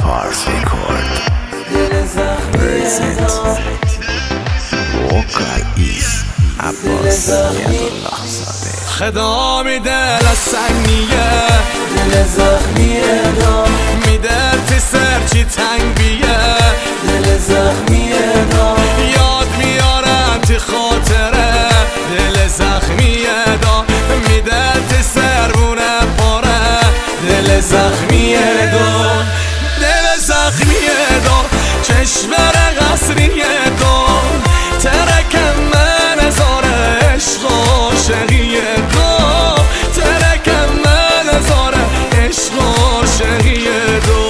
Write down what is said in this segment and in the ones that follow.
Pars Record present vocal is عباس یدالله زاده. خدا میده لسنیه دل زخمیه دا میده تی سرچی تنگ بیه دل زخمیه دا یاد میارم تی خاطره دل زخمیه دا میده تی سربونه پاره دل زخمیه دا دل زخمیه دا چشمر قصریه دا ترکم من هزار عشق عاشقیه دا ترکم من هزار عشق عاشقیه دا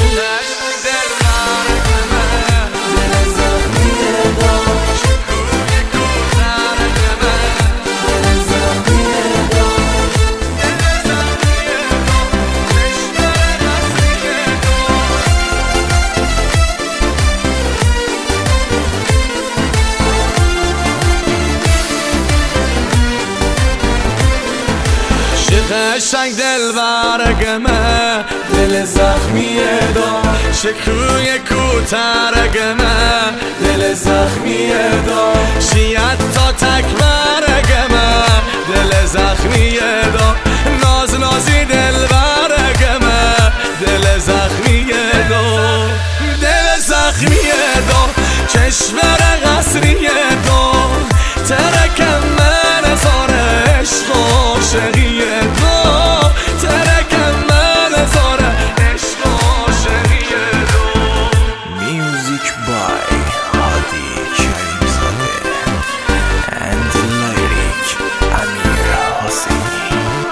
قشنگ دل برگمه دل زخمیه دا شکوی کوترگمه دل زخمیه دا شیعت تا تک برگمه دل زخمیه دا ناز نازی دل برگمه دل زخمیه دا دل زخمیه دا چشمر قصریه دا ترکم من هزار عشق عاشقیه دا ترکم من هزار عشق عاشقیه دا. Music by Hadi Karimzadeh and lyric Amir Hosseini.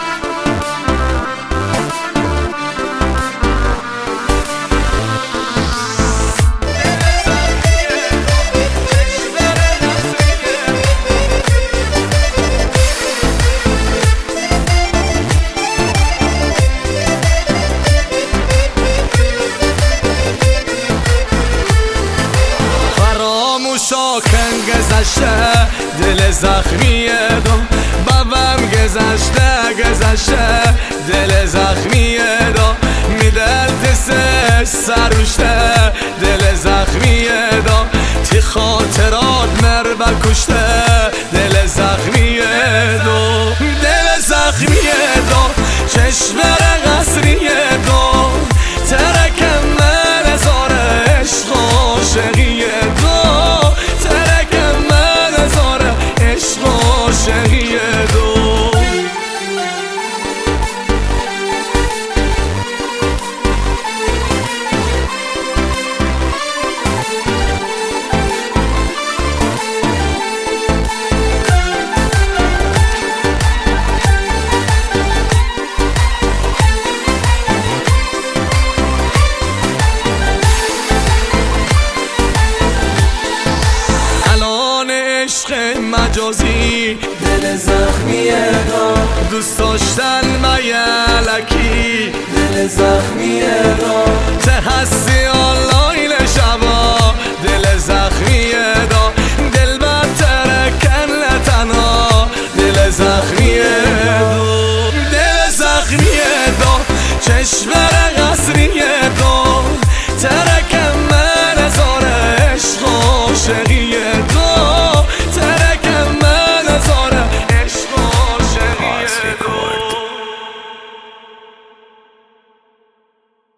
شاکن گذشته دل زخمیه دا بابم گذشته دل زخمیه دا میدل تسش سروشته دل زخمیه دا تی خاطرات مر بکشته دل زخمیه دا دل زخمیه دا چشمر قصریه دا ترکم من هزار عشق عاشقیه دا ترکم من هزار عشق عاشقیه دا. عشق مجازی دل زخمیه دا دوست داشتن میلکی دل زخمیه